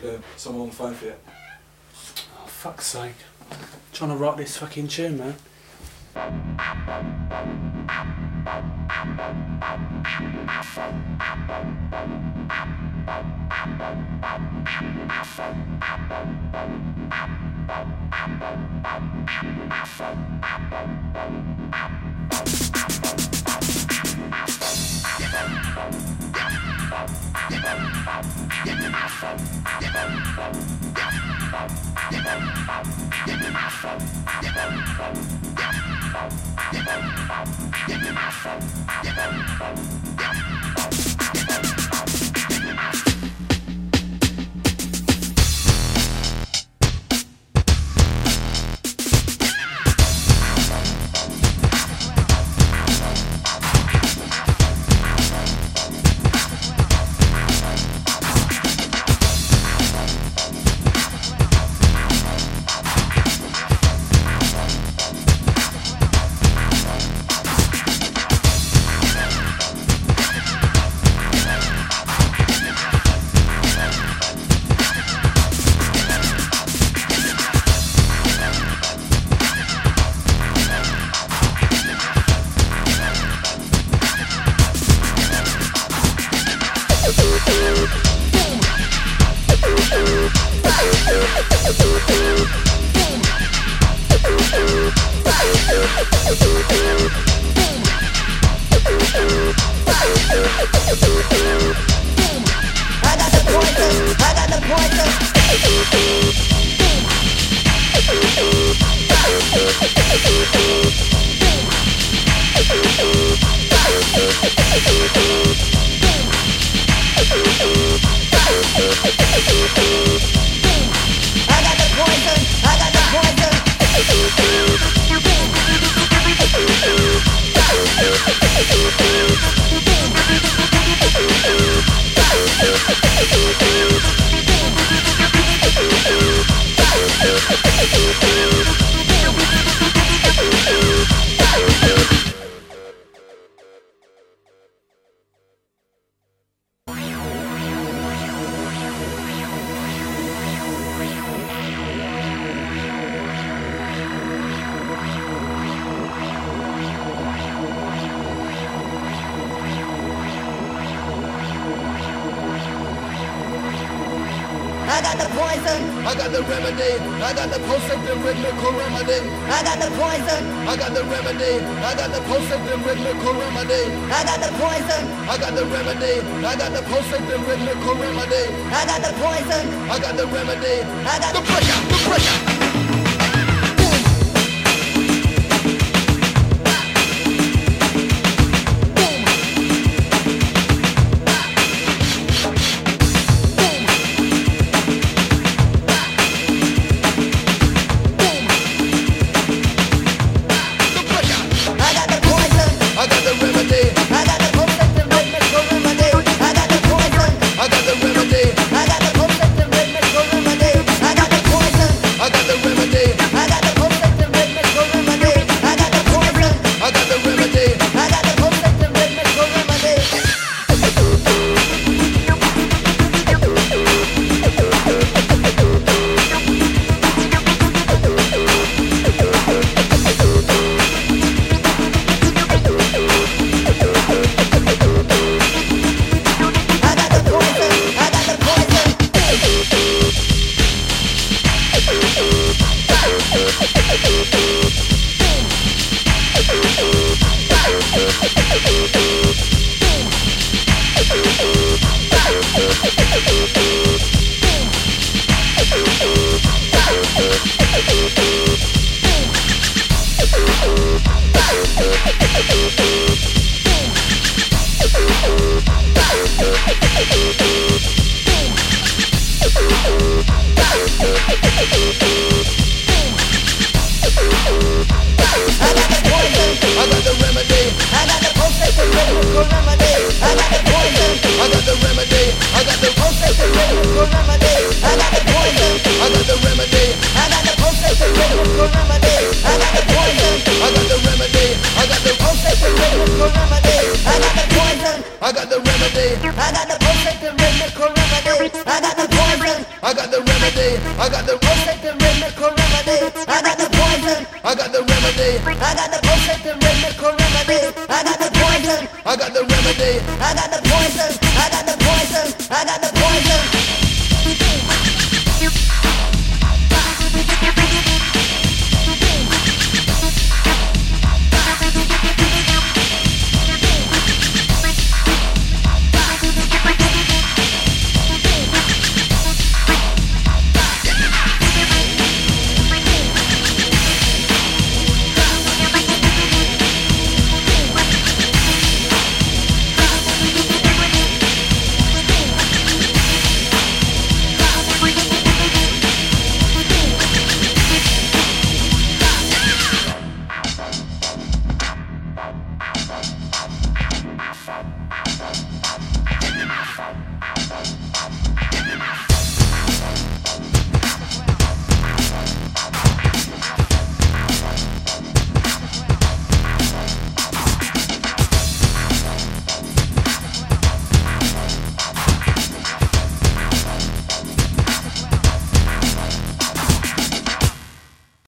someone on the phone for you. Oh, fuck's sake. I'm trying to rock this fucking tune, man. I got the poison. I got the remedy. I got the post-symptom rhythmical remedy. I got the poison. I got the remedy. I got the post-symptom rhythmical remedy. I got the poison. I got the remedy. I got the post-symptom rhythmical remedy. I got the poison. I got the remedy. I got the pressure. The pressure. I got the remedy. I got the post-symptom I got the potent and rhythmical remedy. I got the poison. I got the remedy. I got the potent and rhythmical remedy. I got the poison. I got the remedy. I got